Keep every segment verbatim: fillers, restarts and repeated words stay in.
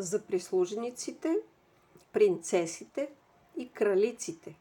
за прислужниците, принцесите и кралиците.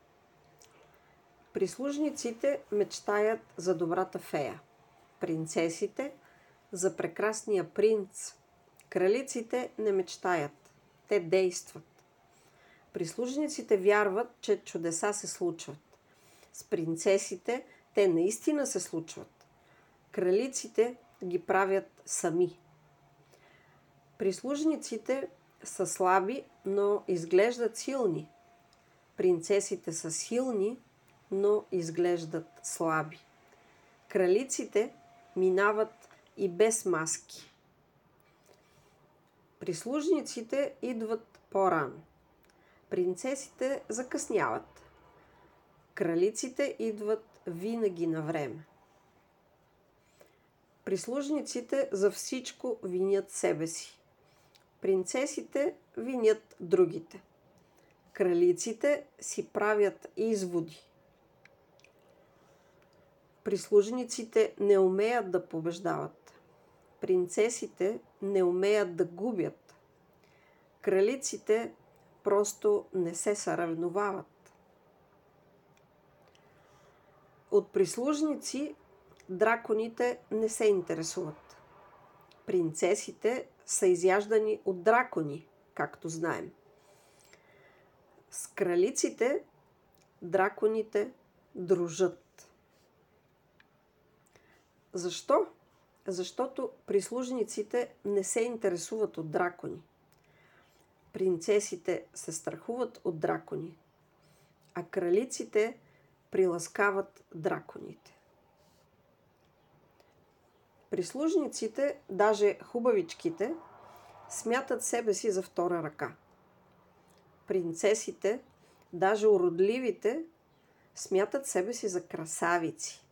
Прислужниците мечтаят за добрата фея, принцесите за прекрасния принц, кралиците не мечтаят, те действат. Прислужниците вярват, че чудеса се случват. С принцесите те наистина се случват. Кралиците ги правят сами. Прислужниците са слаби, но изглеждат силни. Принцесите са силни, но изглеждат слаби. Кралиците минават и без маски. Прислужниците идват по-рано. Принцесите закъсняват. Кралиците идват винаги на време. Прислужниците за всичко винят себе си. Принцесите винят другите. Кралиците си правят изводи. Прислужниците не умеят да побеждават. Принцесите не умеят да губят. Кралиците просто не се съревновават. От прислужници драконите не се интересуват. Принцесите са изяждани от дракони, както знаем. С кралиците драконите дружат. Защо? Защото прислужниците не се интересуват от дракони. Принцесите се страхуват от дракони, а кралиците приласкават драконите. Прислужниците, даже хубавичките, смятат себе си за втора ръка. Принцесите, даже уродливите, смятат себе си за красавици.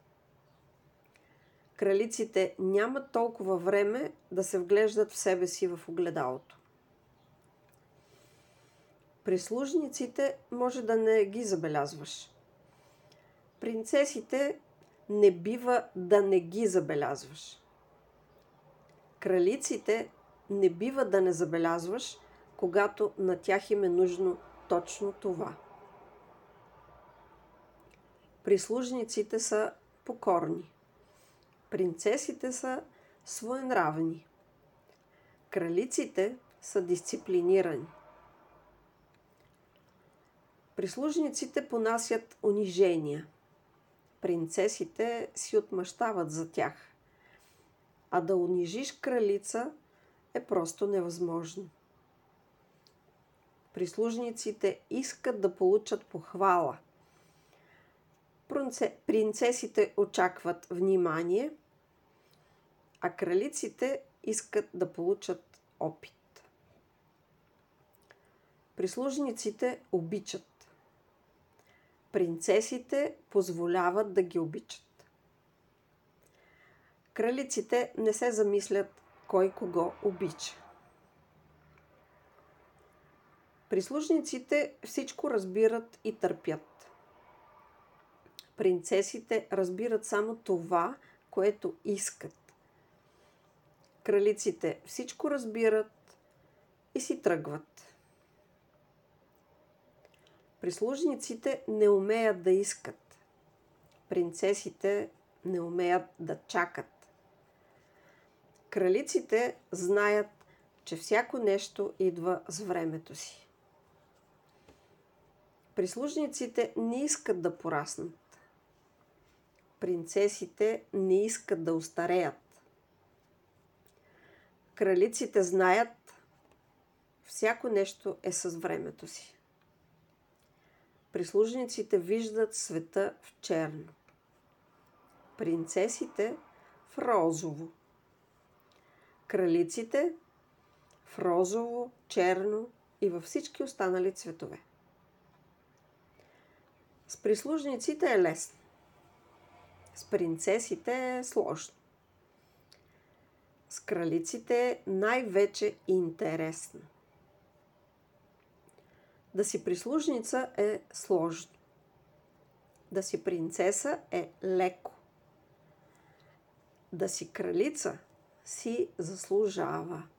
Кралиците нямат толкова време да се вглеждат в себе си в огледалото. Прислужниците може да не ги забелязваш. Принцесите не бива да не ги забелязваш. Кралиците не бива да не забелязваш, когато на тях им е нужно точно това. Прислужниците са покорни. Принцесите са своенравни. Кралиците са дисциплинирани. Прислужниците понасят унижения. Принцесите си отмъщават за тях. А да унижиш кралица е просто невъзможно. Прислужниците искат да получат похвала. Принцесите очакват внимание, а кралиците искат да получат опит. Прислужниците обичат. Принцесите позволяват да ги обичат. Кралиците не се замислят кой кого обича. Прислужниците всичко разбират и търпят. Принцесите разбират само това, което искат. Кралиците всичко разбират и си тръгват. Прислужниците не умеят да искат. Принцесите не умеят да чакат. Кралиците знаят, че всяко нещо идва с времето си. Прислужниците не искат да пораснат. Принцесите не искат да остареят. Кралиците знаят, всяко нещо е с времето си. Прислужниците виждат света в черно. Принцесите в розово. Кралиците в розово, черно и във всички останали цветове. С прислужниците е лесно. С принцесите е сложно. С кралиците най-вече интересно. Да си прислужница е сложно. Да си принцеса е леко. Да си кралица си заслужава.